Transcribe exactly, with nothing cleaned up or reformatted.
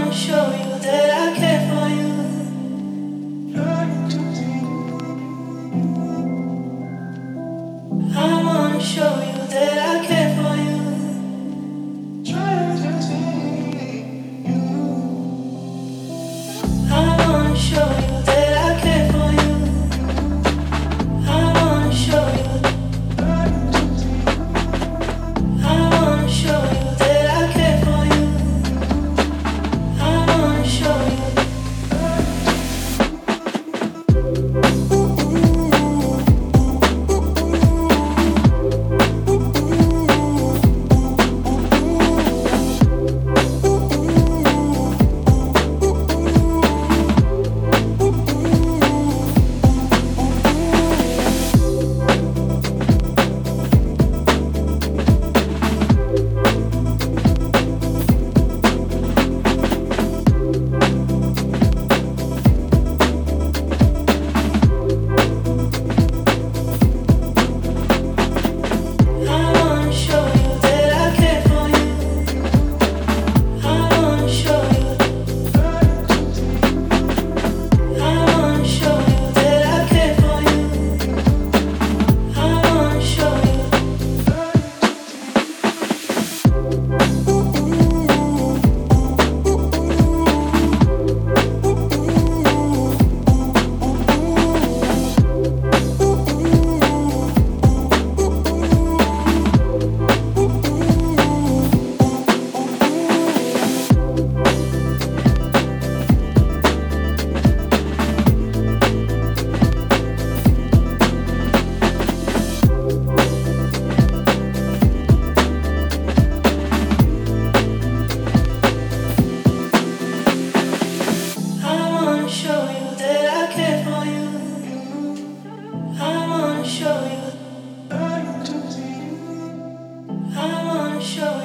show you that I care for you. I wanna show you that I care for you. I wanna show you that I care for you. I wanna show you. I wanna show you that I care for you. I wanna show you. Show